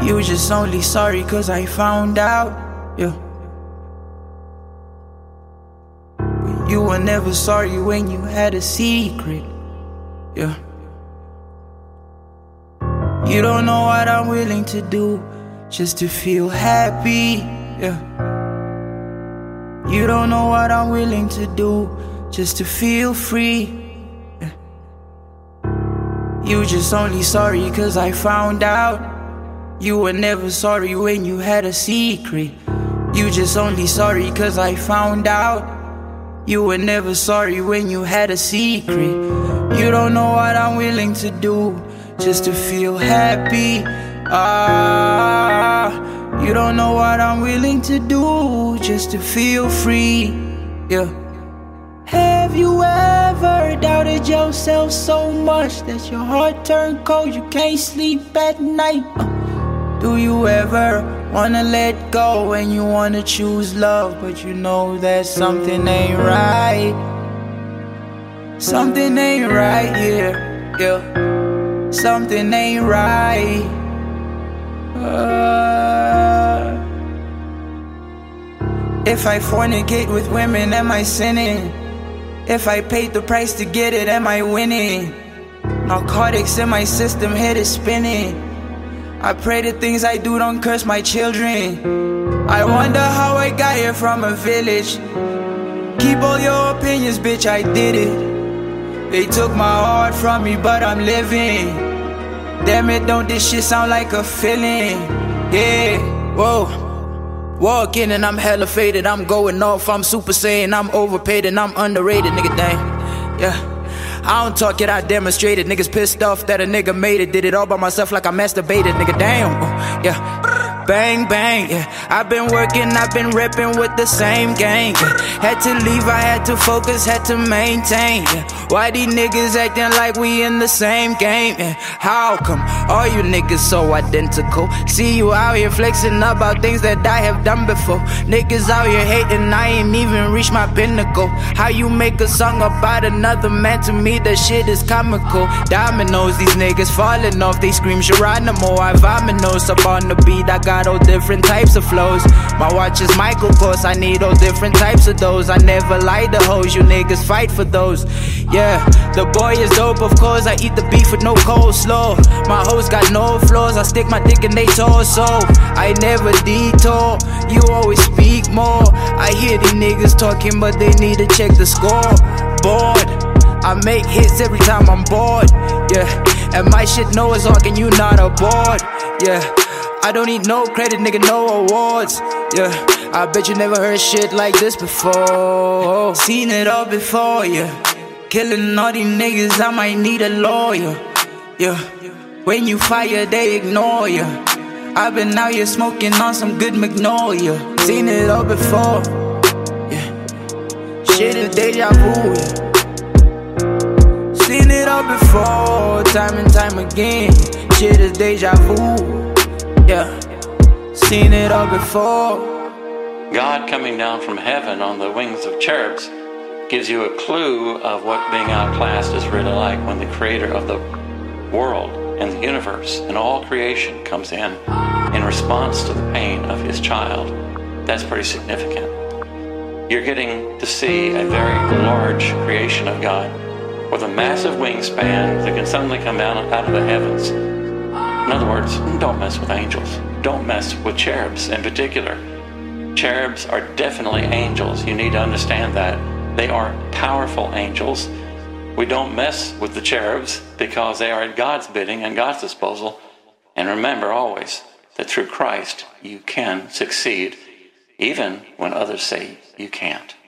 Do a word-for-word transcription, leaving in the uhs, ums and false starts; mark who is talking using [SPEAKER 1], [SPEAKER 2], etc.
[SPEAKER 1] You just only sorry cause I found out, yeah. But you were never sorry when you had a secret, yeah. You don't know what I'm willing to do just to feel happy, yeah. You don't know what I'm willing to do just to feel free, yeah. You just only sorry cause I found out. You were never sorry when you had a secret. You just only sorry cause I found out. You were never sorry when you had a secret. You don't know what I'm willing to do just to feel happy. Ah, you don't know what I'm willing to do just to feel free, yeah. Have you ever doubted yourself so much that your heart turned cold, you can't sleep at night? Uh, do you ever wanna let go when you wanna choose love, but you know that something ain't right? Something ain't right here, yeah. Something ain't right. Uh, if I fornicate with women, am I sinning? If I paid the price to get it, am I winning? Narcotics in my system, head is spinning. I pray the things I do don't curse my children. I wonder how I got here from a village. Keep all your opinions, bitch, I did it. They took my heart from me, but I'm living. Damn it, don't this shit sound like a feeling? Yeah, whoa. Walk in and I'm hella faded, I'm going off, I'm super saiyan, I'm overpaid and I'm underrated, nigga, dang, yeah. I don't talk it, I demonstrate it. Niggas pissed off that a nigga made it. Did it all by myself like I masturbated, nigga, damn, yeah. Bang, bang, yeah. I've been working, I've been repping with the same gang, yeah. Had to leave, I had to focus, had to maintain, yeah. Why these niggas acting like we in the same game, yeah. How come all you niggas so identical? See you out here flexing about things that I have done before. Niggas out here hating, I ain't even reached my pinnacle. How you make a song about another man, to me that shit is comical. Dominoes, these niggas falling off, they scream Geronimo. I vominos up on the beat, I got all different types of flows. My watch is Michael Kors, I need all different types of those. I never lie to hoes, you niggas fight for those. Yeah, the boy is dope, of course. I eat the beef with no coleslaw. My hoes got no flaws, I stick my dick in they torso. I never detour, you always speak more. I hear these niggas talking, but they need to check the score. Bored, I make hits every time I'm bored, yeah. And my shit Noah's Ark and you not aboard, yeah. I don't need no credit, nigga, no awards, yeah. I bet you never heard shit like this before. Seen it all before, yeah. Killing all these niggas, I might need a lawyer, yeah. When you fire, they ignore you. I've been out here smoking on some good Magnolia. Seen it all before, yeah. Shit is deja vu, yeah. Seen it all before, time and time again. Shit is deja vu, yeah. Seen it all before.
[SPEAKER 2] God coming down from heaven on the wings of cherubs gives you a clue of what being outclassed is really like when the creator of the world and the universe and all creation comes in in response to the pain of his child. That's pretty significant. You're getting to see a very large creation of God with a massive wingspan that can suddenly come down out of the heavens. In other words, don't mess with angels. Don't mess with cherubs in particular. Cherubs are definitely angels. You need to understand that. They are powerful angels. We don't mess with the cherubs because they are at God's bidding and God's disposal. And remember always that through Christ you can succeed, even when others say you can't.